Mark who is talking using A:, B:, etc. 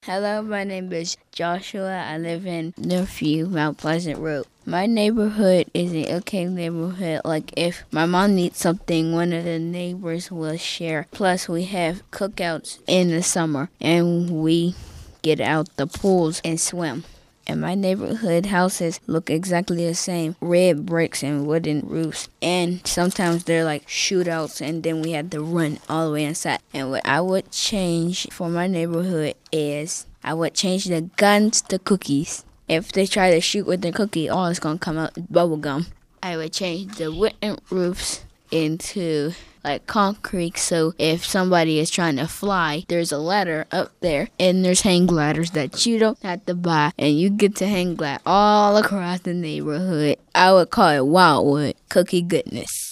A: Hello, my name is Joshua. I live in Northview, Mount Pleasant Road. My neighborhood is an okay neighborhood. Like if my mom needs something, one of the neighbors will share. Plus, we have cookouts in the summer, and we get out the pools and swim. And my neighborhood houses look exactly the same, red bricks and wooden roofs. And sometimes they're like shootouts, and then we had to run all the way inside. And what I would change for my neighborhood is I would change the guns to cookies. If they try to shoot with the cookie, all it's going to come out is bubble gum. I would change the wooden roofs into like concrete, so if somebody is trying to fly, there's a ladder up there, and there's hang gliders that you don't have to buy, and you get to hang glide all across the neighborhood. I would call it Wildwood Cookie Goodness.